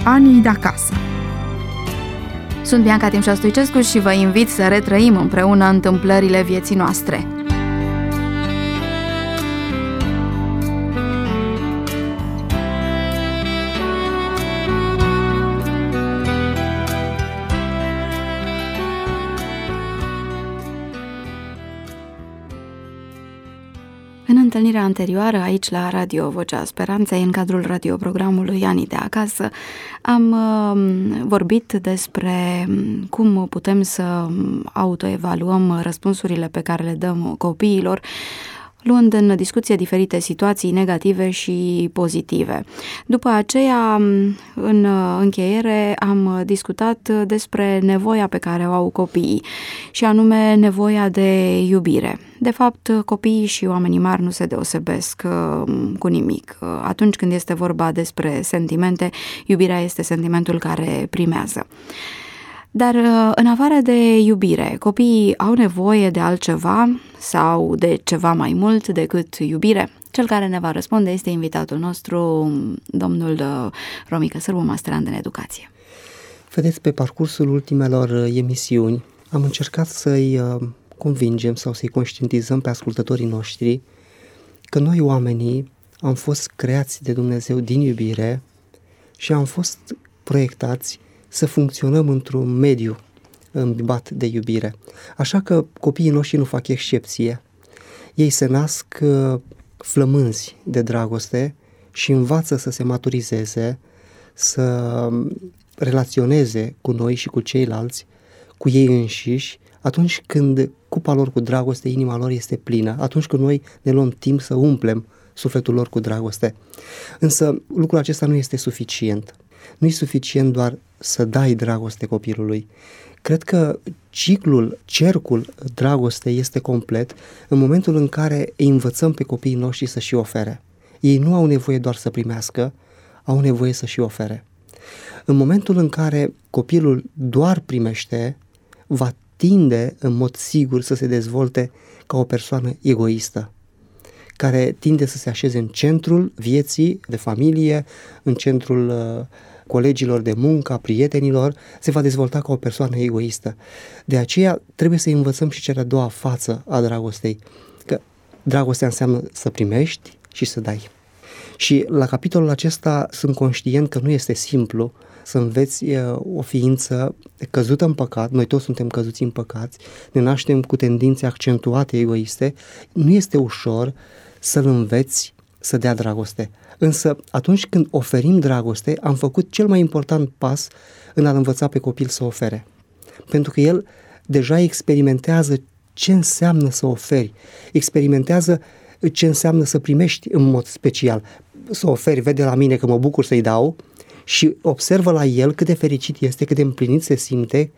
Anii de acasă. Sunt Bianca Timșa Stoicescu și vă invit să retrăim împreună întâmplările vieții noastre. În întâlnirea anterioară, aici la Radio Vocea Speranței, în cadrul radioprogramului Anii de acasă, am vorbit despre cum putem să autoevaluăm răspunsurile pe care le dăm copiilor, luând în discuție diferite situații negative și pozitive. După aceea, în încheiere, am discutat despre nevoia pe care o au copiii, și anume nevoia de iubire. De fapt, copiii și oamenii mari nu se deosebesc cu nimic. Atunci când este vorba despre sentimente, iubirea este sentimentul care primează. Dar în afară de iubire, copiii au nevoie de altceva sau de ceva mai mult decât iubire? Cel care ne va răspunde este invitatul nostru, domnul Romică Sârbu, masterand în educație. Vedeți, pe parcursul ultimelor emisiuni am încercat să-i convingem sau să-i conștientizăm pe ascultătorii noștri că noi, oamenii, am fost creați de Dumnezeu din iubire și am fost proiectați să funcționăm într-un mediu îmbibat de iubire. Așa că copiii noștri nu fac excepție. Ei se nasc flămânzi de dragoste și învață să se maturizeze, să relaționeze cu noi și cu ceilalți, cu ei înșiși, atunci când cupa lor cu dragoste, inima lor este plină, atunci când noi ne luăm timp să umplem sufletul lor cu dragoste. Însă lucrul acesta nu este suficient. Nu e suficient doar să dai dragoste copilului. Cred că cercul dragostei este complet în momentul în care îi învățăm pe copiii noștri să și ofere. Ei nu au nevoie doar să primească, au nevoie să și ofere. În momentul în care copilul doar primește, va tinde în mod sigur să se dezvolte ca o persoană egoistă, care tinde să se așeze în centrul vieții de familie, în centrul colegilor de muncă, a prietenilor, se va dezvolta ca o persoană egoistă. De aceea trebuie să învățăm și cea de-a doua față a dragostei, că dragostea înseamnă să primești și să dai. Și la capitolul acesta sunt conștient că nu este simplu să înveți o ființă căzută în păcat, noi toți suntem căzuți în păcați, ne naștem cu tendințe accentuate egoiste, nu este ușor să-l înveți să dea dragoste. Însă atunci când oferim dragoste, am făcut cel mai important pas în a-l învăța pe copil să ofere. Pentru că el deja experimentează ce înseamnă să oferi, experimentează ce înseamnă să primești în mod special. Să oferi, vede la mine că mă bucur să-i dau și observă la el cât de fericit este, cât de împlinit se simte,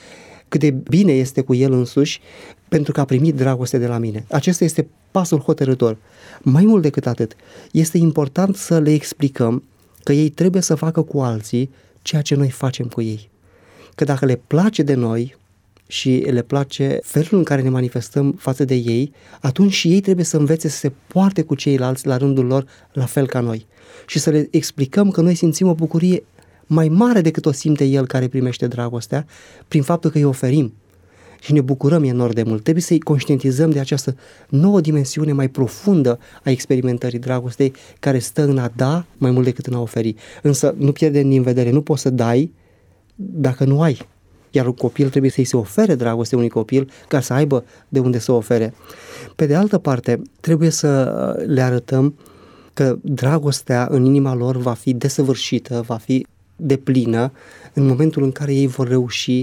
cât de bine este cu el însuși pentru că a primit dragoste de la mine. Acesta este pasul hotărâtor. Mai mult decât atât, este important să le explicăm că ei trebuie să facă cu alții ceea ce noi facem cu ei. Că dacă le place de noi și le place felul în care ne manifestăm față de ei, atunci și ei trebuie să învețe să se poarte cu ceilalți la rândul lor la fel ca noi. Și să le explicăm că noi simțim o bucurie mai mare decât o simte el care primește dragostea prin faptul că îi oferim. Și ne bucurăm enorm de mult. Trebuie să-i conștientizăm de această nouă dimensiune mai profundă a experimentării dragostei, care stă în a da mai mult decât în a oferi. Însă nu pierdem din vedere, nu poți să dai dacă nu ai. Iar un copil trebuie să-i se ofere dragoste unui copil ca să aibă de unde să ofere. Pe de altă parte, trebuie să le arătăm că dragostea în inima lor va fi desăvârșită, va fi deplină în momentul în care ei vor reuși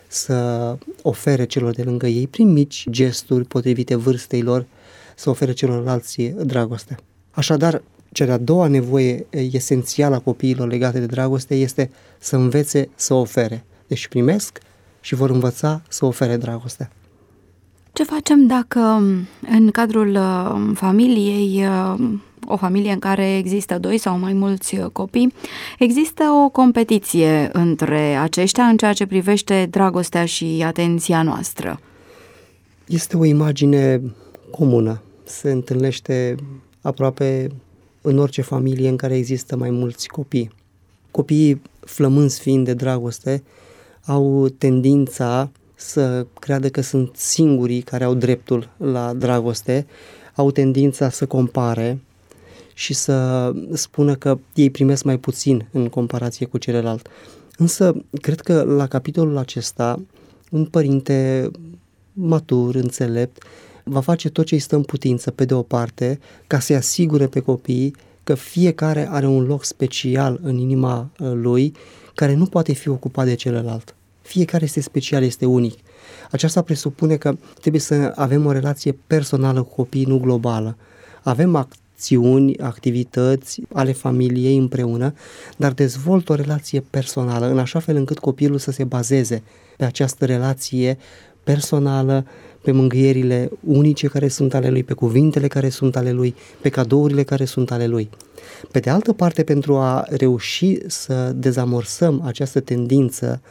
să ofere celor de lângă ei, prin mici gesturi potrivite vârstei lor, să ofere celorlalți dragoste. Așadar, cea de-a doua nevoie esențială a copiilor legate de dragoste este să învețe să ofere. Deci primesc și vor învăța să ofere dragostea. Ce facem dacă în cadrul familiei, o familie în care există 2 sau mai mulți copii, există o competiție între aceștia în ceea ce privește dragostea și atenția noastră? Este o imagine comună. Se întâlnește aproape în orice familie în care există mai mulți copii. Copiii flămânzi fiind de dragoste, au tendința să creadă că sunt singurii care au dreptul la dragoste, au tendința să compare și să spună că ei primesc mai puțin în comparație cu celălalt. Însă, cred că la capitolul acesta, un părinte matur, înțelept, va face tot ce îi stă în putință, pe de o parte, ca să-i asigure pe copii că fiecare are un loc special în inima lui, care nu poate fi ocupat de celălalt. Fiecare este special, este unic. Aceasta presupune că trebuie să avem o relație personală cu copiii, nu globală. Avem acțiuni, activități ale familiei împreună, dar dezvolt o relație personală, în așa fel încât copilul să se bazeze pe această relație personală, pe mângâierile unice care sunt ale lui, pe cuvintele care sunt ale lui, pe cadourile care sunt ale lui. Pe de altă parte, pentru a reuși să dezamorsăm această tendință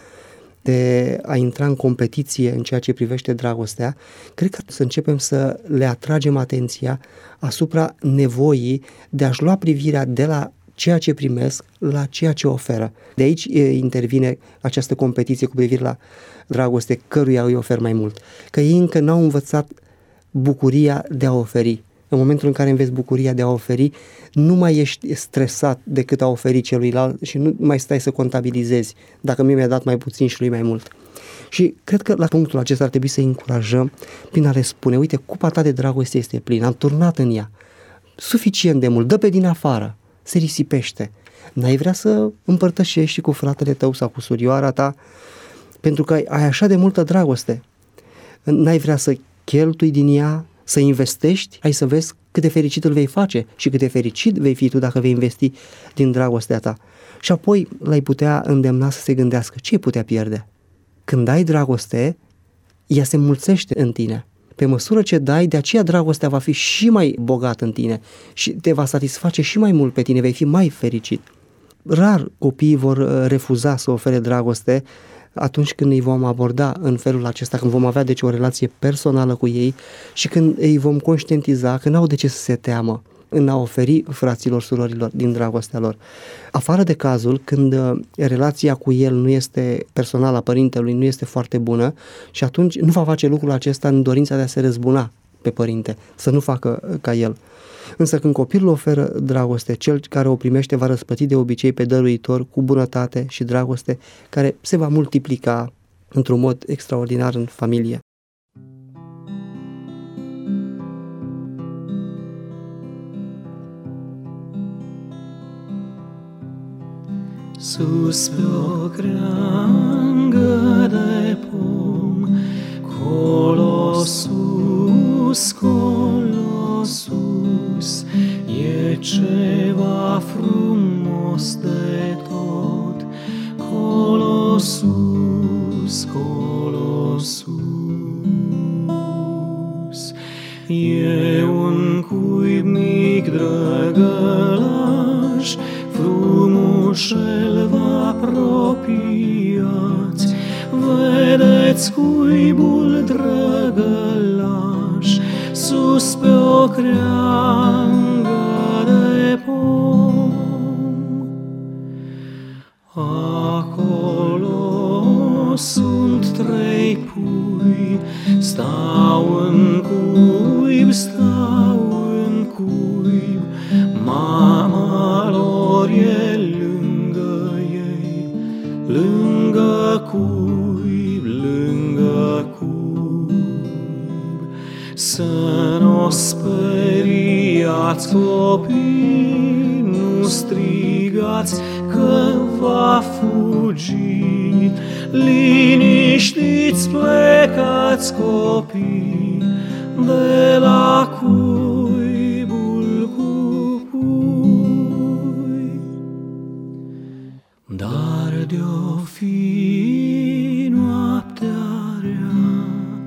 de a intra în competiție în ceea ce privește dragostea, cred că să începem să le atragem atenția asupra nevoii de a-și lua privirea de la ceea ce primesc la ceea ce oferă. De aici intervine această competiție cu privire la dragoste, căruia îi ofer mai mult. Că ei încă n-au învățat bucuria de a oferi. În momentul în care înveți bucuria de a oferi, nu mai ești stresat decât a oferi celuilalt și nu mai stai să contabilizezi dacă mie mi-a dat mai puțin și lui mai mult. Și cred că la punctul acesta ar trebui să-i încurajăm prin a le spune, uite, cupa ta de dragoste este plină, am turnat în ea suficient de mult, dă pe din afară, se risipește. N-ai vrea să împărtășești cu fratele tău sau cu surioara ta pentru că ai așa de multă dragoste. N-ai vrea să cheltui din ea, să investești, hai să vezi cât de fericit îl vei face și cât de fericit vei fi tu dacă vei investi din dragostea ta. Și apoi l-ai putea îndemna să se gândească ce îi putea pierde. Când ai dragoste, ea se mulțește în tine. Pe măsură ce dai, de aceea dragostea va fi și mai bogată în tine și te va satisface și mai mult pe tine, vei fi mai fericit. Rar copiii vor refuza să ofere dragoste atunci când îi vom aborda în felul acesta, când vom avea deci o relație personală cu ei și când îi vom conștientiza că n-au de ce să se teamă în a oferi fraților, surorilor din dragostea lor. Afară de cazul când relația cu el nu este personală, a părintelui nu este foarte bună și atunci nu va face lucrul acesta în dorința de a se răzbuna pe părinte, să nu facă ca el. Însă când copilul oferă dragoste, cel care o primește va răspăti de obicei pe dăruitor cu bunătate și dragoste care se va multiplica într-un mod extraordinar în familie. Sus pe o creangă de pom, colo sus, e ceva frumos de tot, colo sus, e un cuib mic drăgălaș, frumușel vă apropiați, vedeți cuibul drăgălaș, sus pe o creangă de pom. Acolo sunt 3 pui, stau în cuib, mama lor e lângă ei, lângă cuib. Să n-o speriați copii, nu strigați că va fugi, liniștiți plecați copii de la cuibul cu pui. Dar de-o fi noaptea rea,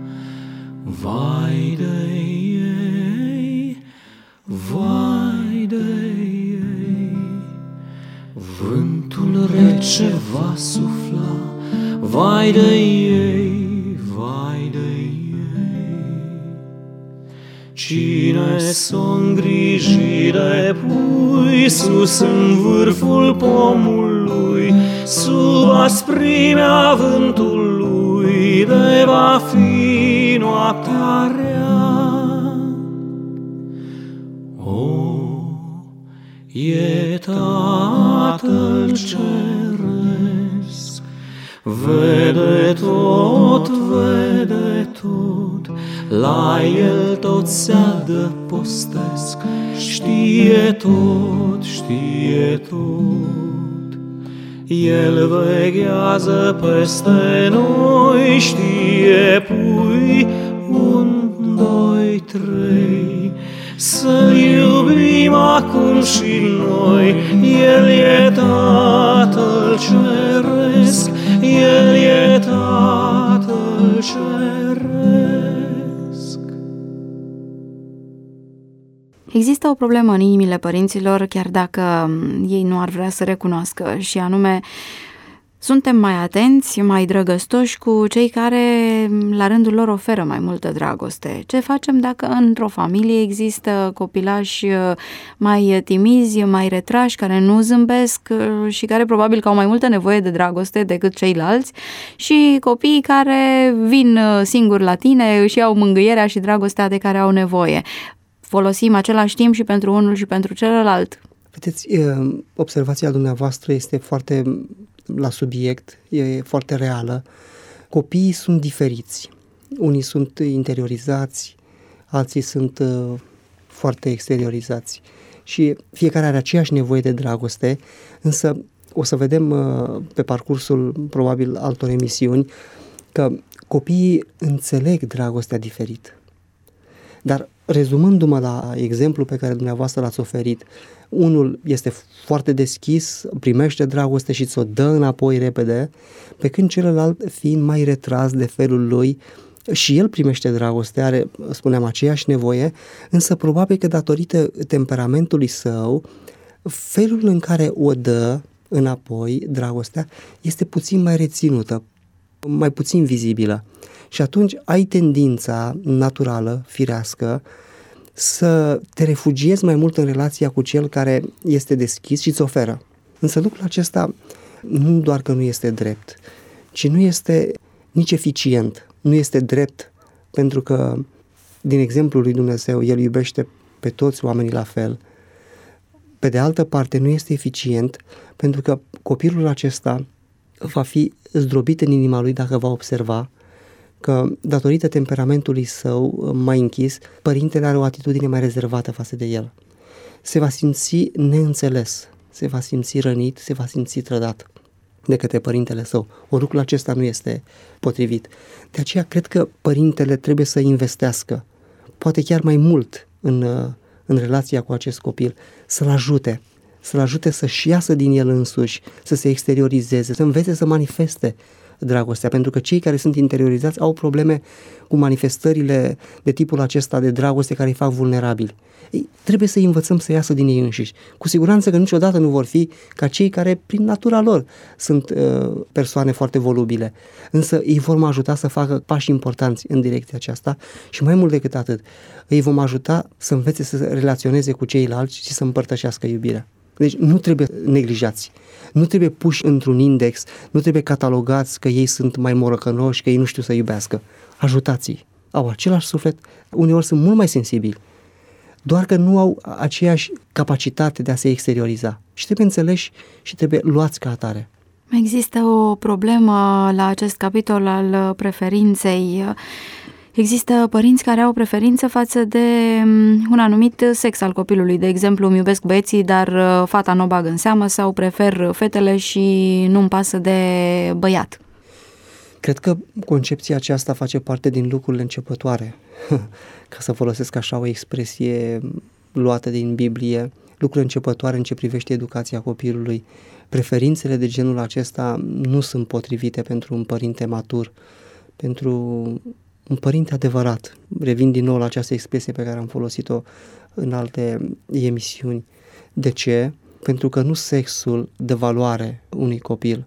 vai de ei, vai de ei, vântul rece va sufla, vai de ei, vai de ei. Cine s-o îngriji de pui sus în vârful pomului, sub asprimea vântului de va fi noaptea rea. O, e Tatăl Ceresc, vede tot, la El tot se adăpostesc, știe tot. El veghează peste noi, știe pui 1, 2, 3, să-L iubim acum și noi. El e Tatăl Ceresc, El e Tatăl Ceresc. Există o problemă în inimile părinților, chiar dacă ei nu ar vrea să recunoască, și anume suntem mai atenți, mai drăgăstoși cu cei care la rândul lor oferă mai multă dragoste. Ce facem dacă într-o familie există copilași mai timizi, mai retrași, care nu zâmbesc și care probabil că au mai multă nevoie de dragoste decât ceilalți, și copiii care vin singuri la tine, își iau mângâierea și dragostea de care au nevoie? Folosim același timp și pentru unul și pentru celălalt? Vedeți, observația dumneavoastră este foarte la subiect, e foarte reală. Copiii sunt diferiți. Unii sunt interiorizați, alții sunt foarte exteriorizați. Și fiecare are aceeași nevoie de dragoste, însă o să vedem pe parcursul probabil altor emisiuni că copiii înțeleg dragostea diferit. Dar rezumându-mă la exemplu pe care dumneavoastră l-ați oferit, unul este foarte deschis, primește dragoste și ți-o dă înapoi repede, pe când celălalt, fiind mai retras de felul lui, și el primește dragoste, are, spuneam, aceeași nevoie, însă probabil că datorită temperamentului său, felul în care o dă înapoi dragostea este puțin mai reținută, mai puțin vizibilă. Și atunci ai tendința naturală, firească, să te refugiezi mai mult în relația cu cel care este deschis și îți oferă. Însă lucrul acesta nu doar că nu este drept, ci nu este nici eficient. Nu este drept pentru că, din exemplul lui Dumnezeu, El iubește pe toți oamenii la fel. Pe de altă parte, nu este eficient pentru că copilul acesta va fi zdrobit în inima lui dacă va observa că, datorită temperamentului său mai închis, părintele are o atitudine mai rezervată față de el. Se va simți neînțeles, se va simți rănit, se va simți trădat de către părintele său. Lucrul acesta nu este potrivit. De aceea cred că părintele trebuie să investească, poate chiar mai mult în relația cu acest copil, să-l ajute să-și iasă din el însuși, să se exteriorizeze, să învețe să manifeste dragostea, pentru că cei care sunt interiorizați au probleme cu manifestările de tipul acesta de dragoste care îi fac vulnerabili. Ei, trebuie să învățăm să iasă din ei înșiși. Cu siguranță că niciodată nu vor fi ca cei care, prin natura lor, sunt persoane foarte volubile, însă îi vom ajuta să facă pași importanți în direcția aceasta și mai mult decât atât, îi vom ajuta să învețe să relaționeze cu ceilalți și să împărtășească iubirea. Deci nu trebuie neglijați, nu trebuie puși într-un index, nu trebuie catalogați că ei sunt mai morocănoși, că ei nu știu să iubească. Ajutați-i, au același suflet, uneori sunt mult mai sensibili, doar că nu au aceeași capacitate de a se exterioriza și trebuie înțeleși și trebuie luați ca atare. Există o problemă la acest capitol al preferinței. Există părinți care au preferință față de un anumit sex al copilului. De exemplu, îmi iubesc băieții, dar fata nu o bag în seamă, sau prefer fetele și nu-mi pasă de băiat. Cred că concepția aceasta face parte din lucrurile începătoare, ca să folosesc așa o expresie luată din Biblie, lucruri începătoare în ce privește educația copilului. Preferințele de genul acesta nu sunt potrivite pentru un părinte matur, pentru un părinte adevărat. Revin din nou la această expresie pe care am folosit-o în alte emisiuni. De ce? Pentru că nu sexul dă valoare unui copil.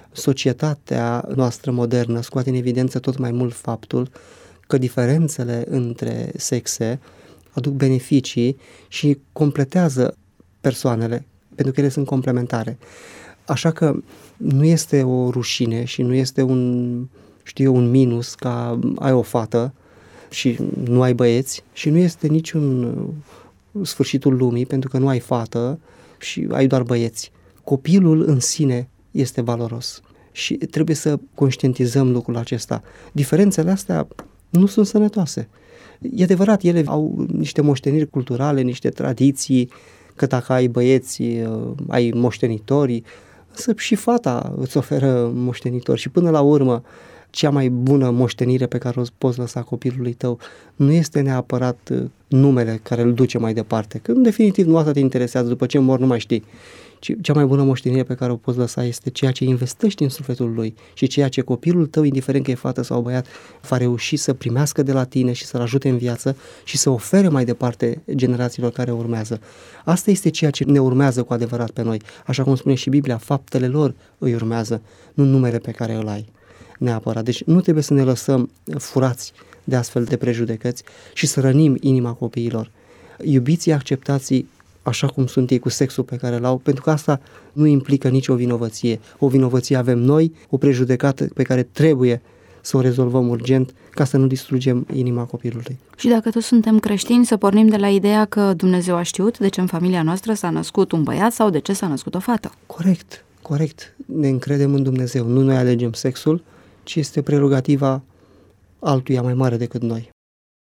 Societatea noastră modernă scoate în evidență tot mai mult faptul că diferențele între sexe aduc beneficii și completează persoanele, pentru că ele sunt complementare. Așa că nu este o rușine și nu este un minus ca ai o fată și nu ai băieți și nu este niciun sfârșitul lumii pentru că nu ai fată și ai doar băieți. Copilul în sine este valoros și trebuie să conștientizăm lucrul acesta. Diferențele astea nu sunt sănătoase. E adevărat, ele au niște moșteniri culturale, niște tradiții, că dacă ai băieți, ai moștenitori, însă și fata îți oferă moștenitori și până la urmă cea mai bună moștenire pe care o poți lăsa copilului tău nu este neapărat numele care îl duce mai departe, că în definitiv nu asta te interesează, după ce mor nu mai știi. Cea mai bună moștenire pe care o poți lăsa este ceea ce investești în sufletul lui și ceea ce copilul tău, indiferent că e fată sau băiat, va reuși să primească de la tine și să-l ajute în viață și să ofere mai departe generațiilor care urmează. Asta este ceea ce ne urmează cu adevărat pe noi. Așa cum spune și Biblia, faptele lor îi urmează, nu numele pe care îl ai neapărat. Deci nu trebuie să ne lăsăm furați de astfel de prejudecăți și să rănim inima copiilor. Iubiți-i, acceptați-i așa cum sunt ei, cu sexul pe care l-au, pentru că asta nu implică nicio vinovăție. O vinovăție avem noi, o prejudecată pe care trebuie să o rezolvăm urgent ca să nu distrugem inima copilului. Și dacă toți suntem creștini, să pornim de la ideea că Dumnezeu a știut de ce în familia noastră s-a născut un băiat sau de ce s-a născut o fată. Corect. Ne încredem în Dumnezeu. Nu noi alegem sexul, ci este prerogativa altuia mai mare decât noi.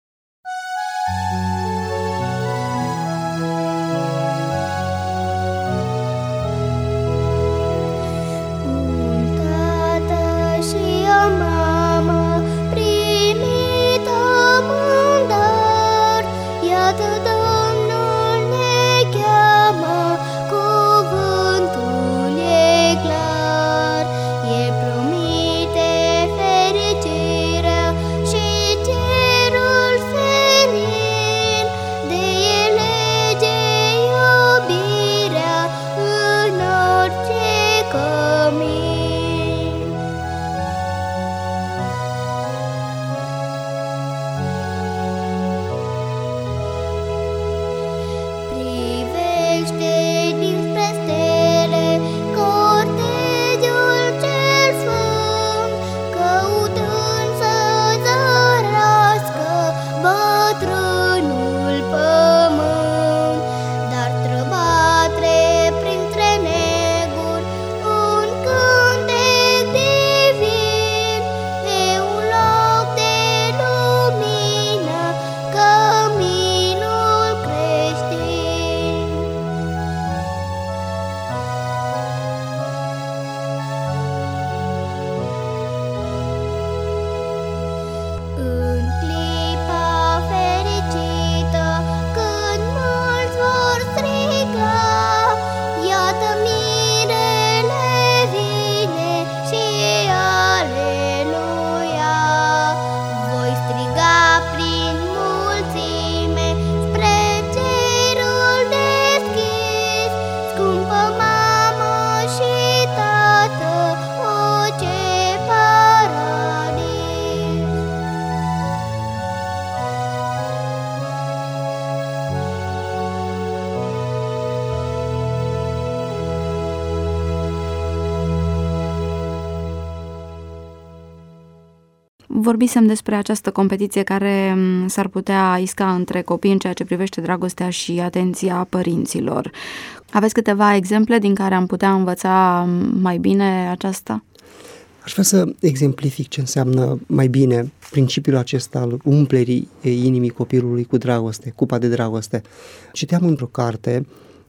Vorbisem despre această competiție care s-ar putea isca între copii în ceea ce privește dragostea și atenția părinților. Aveți câteva exemple din care am putea învăța mai bine aceasta? Aș vrea să exemplific ce înseamnă mai bine principiul acesta al umplerii inimii copilului cu dragoste, cupa de dragoste. Citeam într-o carte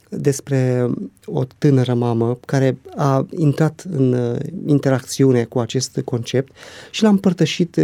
despre o tânără mamă care a intrat în interacțiune cu acest concept și l-a împărtășit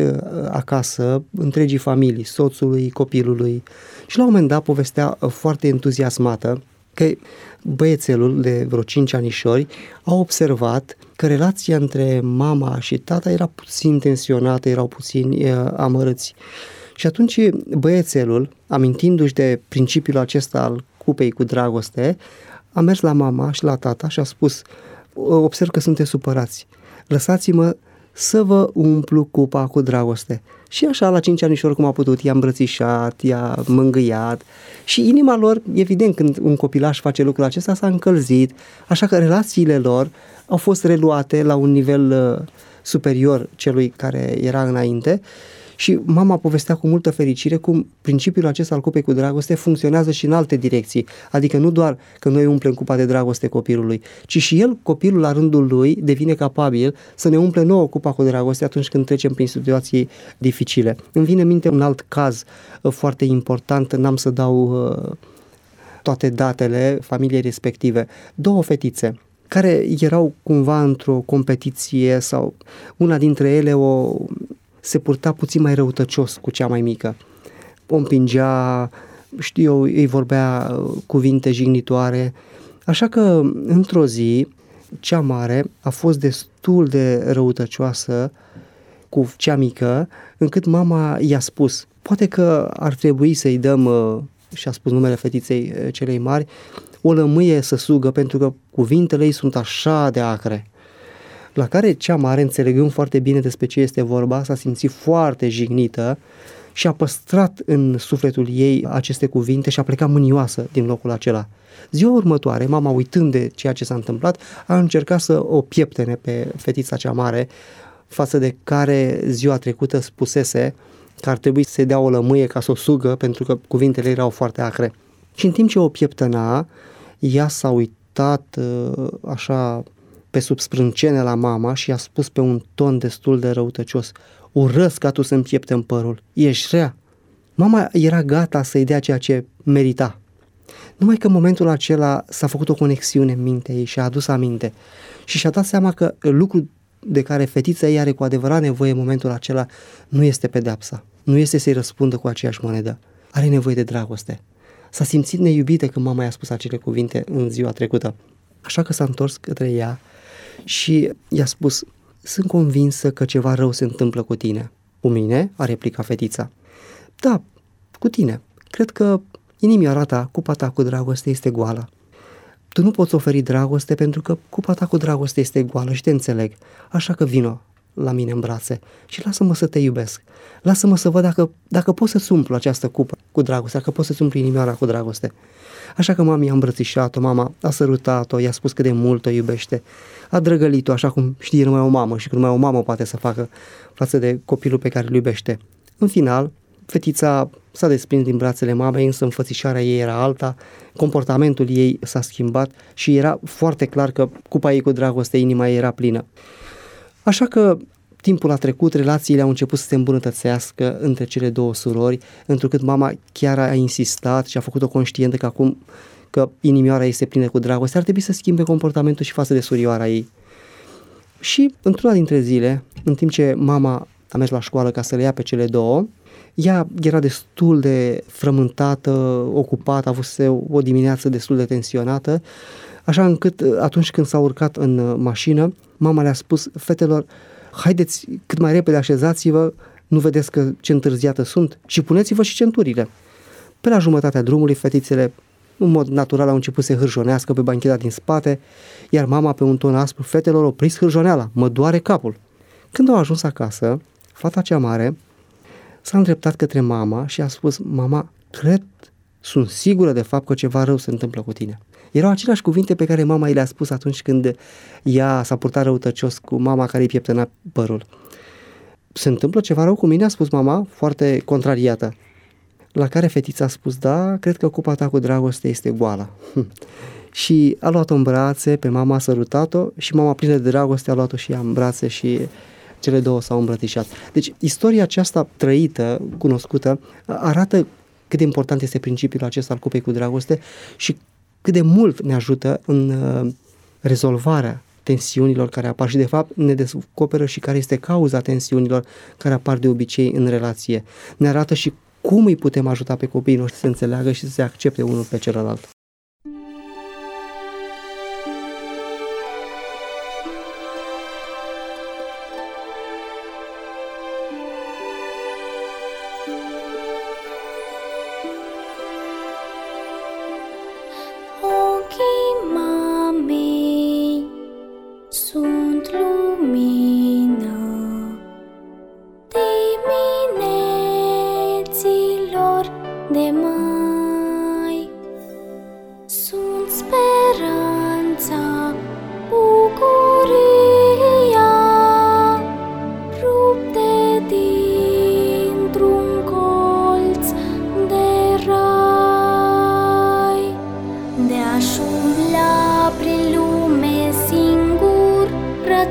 acasă întregii familii, soțului, copilului, și la un moment dat povestea foarte entuziasmată că băiețelul de vreo 5 anișori a observat că relația între mama și tata era puțin tensionată, erau puțin amărâți. Și atunci băiețelul, amintindu-și de principiul acesta al cupei cu dragoste, a mers la mama și la tata și a spus: observ că sunteți supărați, lăsați-mă să vă umplu cupa cu dragoste. Și așa, la 5 anișori, oricum a putut, i-a îmbrățișat, i-a mângâiat și inima lor, evident, când un copilaș face lucrul acesta, s-a încălzit, așa că relațiile lor au fost reluate la un nivel superior celui care era înainte. Și mama povestea cu multă fericire cum principiul acesta al cupei cu dragoste funcționează și în alte direcții. Adică nu doar că noi umplem cupa de dragoste copilului, ci și el, copilul la rândul lui, devine capabil să ne umple nouă cupa cu dragoste atunci când trecem prin situații dificile. Îmi vine în minte un alt caz foarte important, n-am să dau toate datele familiei respective. 2 fetițe care erau cumva într-o competiție sau una dintre ele se purta puțin mai răutăcios cu cea mai mică. O împingea, îi vorbea cuvinte jignitoare. Așa că, într-o zi, cea mare a fost destul de răutăcioasă cu cea mică, încât mama i-a spus, poate că ar trebui să-i dăm, și-a spus numele fetiței celei mari, o lămâie să sugă, pentru că cuvintele ei sunt așa de acre. La care cea mare, înțelegând foarte bine despre ce este vorba, s-a simțit foarte jignită și a păstrat în sufletul ei aceste cuvinte și a plecat mânioasă din locul acela. Ziua următoare, mama, uitând de ceea ce s-a întâmplat, a încercat să o pieptene pe fetița cea mare, față de care ziua trecută spusese că ar trebui să-i dea o lămâie ca să o sugă, pentru că cuvintele erau foarte acre. Și în timp ce o pieptăna, ea s-a uitat așa pe sub sprâncene la mama și i-a spus pe un ton destul de răutăcios, urăsc ca tu să-mi pieptăm părul, ești rea. Mama era gata să-i dea ceea ce merita. Numai că în momentul acela s-a făcut o conexiune în mintea ei și a adus aminte și și-a dat seama că lucrul de care fetița ei are cu adevărat nevoie în momentul acela nu este pedeapsa, nu este să-i răspundă cu aceeași monedă, are nevoie de dragoste. S-a simțit neiubită când mama i-a spus acele cuvinte în ziua trecută. Așa că s-a întors către ea și i-a spus, sunt convinsă că ceva rău se întâmplă cu tine. Cu mine? A replicat fetița. Da, cu tine. Cred că inimioara ta, cupa ta cu dragoste este goală. Tu nu poți oferi dragoste pentru că cupa ta cu dragoste este goală și te înțeleg. Așa că vino la mine în brațe și lasă-mă să te iubesc. Lasă-mă să văd dacă pot să-ți umplu această cupă cu dragoste, dacă pot să-ți umplu inimioara cu dragoste. Așa că mama i-a îmbrățișat-o, mama a sărutat-o, i-a spus cât de mult o iubește, a drăgălit-o așa cum știe numai o mamă și cum numai o mamă poate să facă față de copilul pe care îl iubește. În final, fetița s-a desprins din brațele mamei, însă înfățișarea ei era alta, comportamentul ei s-a schimbat și era foarte clar că cupa ei cu dragoste, inima ei era plină. Așa că timpul a trecut, relațiile au început să se îmbunătățească între cele 2 surori, întrucât mama chiar a insistat și a făcut-o conștientă că acum că inimioara ei se pline cu dragoste, ar trebui să schimbe comportamentul și față de surioara ei. Și într-una dintre zile, în timp ce mama a mers la școală ca să le ia pe cele 2, ea era destul de frământată, ocupată, avuse o dimineață destul de tensionată, așa încât atunci când s-a urcat în mașină, mama le-a spus, fetelor, haideți cât mai repede, așezați-vă, nu vedeți că ce întârziată sunt și puneți-vă și centurile. Pe la jumătatea drumului, fetițele în mod natural au început să hârjonească pe bancheta din spate, iar mama pe un ton aspru, fetelor, opriți hârjoneala, mă doare capul. Când au ajuns acasă, fata cea mare s-a îndreptat către mama și a spus, mama, sunt sigură de fapt că ceva rău se întâmplă cu tine. Erau aceleași cuvinte pe care mama i le-a spus atunci când ea s-a purtat răutăcios cu mama care îi pieptăna părul. Se întâmplă ceva rău cu mine? A spus mama, foarte contrariată. La care fetița a spus, da, cred că cupa ta cu dragoste este goală. Și a luat-o în brațe, pe mama a sărutat-o și mama plină de dragoste a luat-o și ea în brațe și cele 2 s-au îmbrățișat. Deci istoria aceasta trăită, cunoscută, arată cât de important este principiul acesta al cupei cu dragoste și cât de mult ne ajută în rezolvarea tensiunilor care apar și de fapt ne descoperă și care este cauza tensiunilor care apar de obicei în relație. Ne arată și cum îi putem ajuta pe copiii noștri să înțeleagă și să se accepte unul pe celălalt. Sunt lumină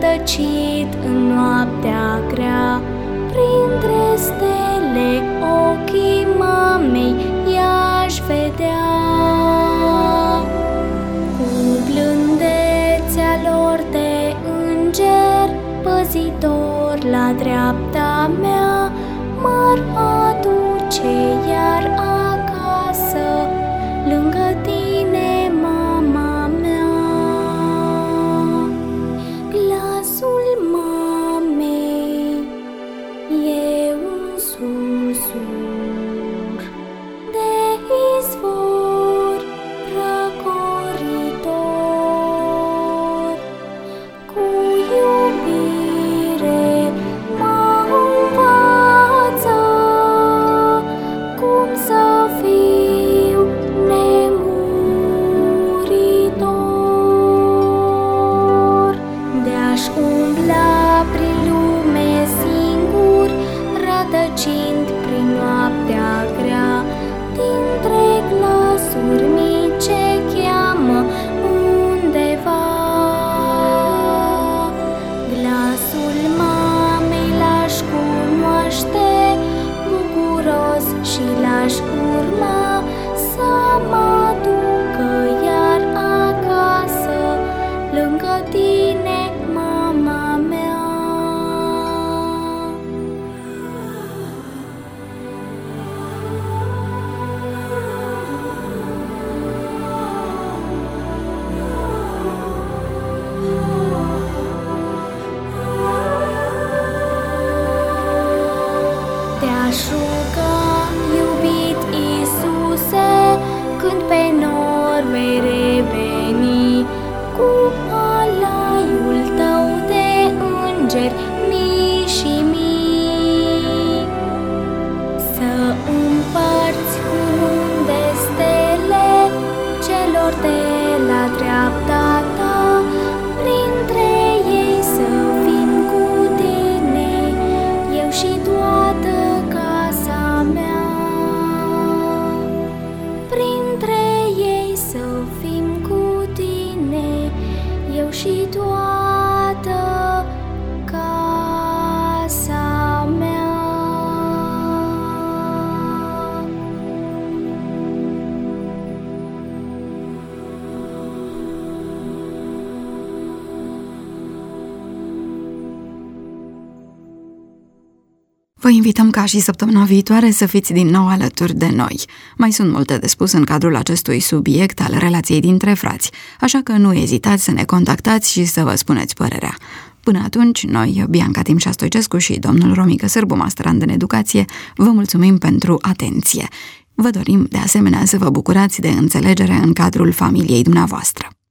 rătăcit în noaptea grea, printre stele ochii mamei i-aș vedea. Cu blândețea lor de înger păzitor la dreapta mea, m-ar aduce iar acasă, lângă tine, mama mea. Glasul mamei e un susur de izvor răcoritor, cu iubire mă învață cum să fiu nemuritor. De-aș umbla prin lume singur, rătăcind prin noaptea grea, dintre glasuri mici ce cheamă undeva. Glasul mamei l-aș cunoaște bucuros și l-aș urma, să mă ducă iar acasă, lângă tine, mama mea. Te-aș ruga, iubit Iisuse, când pe nor vei reveni, cu alaiul tău de îngeri mii și mii, să împarți cu de stele celor de la dreapta ta, printre ei să fim cu tine, eu și toată casa mea. Printre ei să fim cu tine, eu și toată casa mea. Vă invităm ca și săptămâna viitoare să fiți din nou alături de noi. Mai sunt multe de spus în cadrul acestui subiect al relației dintre frați, așa că nu ezitați să ne contactați și să vă spuneți părerea. Până atunci, noi, Bianca Timșa Stoicescu și domnul Romică Sârbu, masterand în educație, vă mulțumim pentru atenție. Vă dorim, de asemenea, să vă bucurați de înțelegere în cadrul familiei dumneavoastră.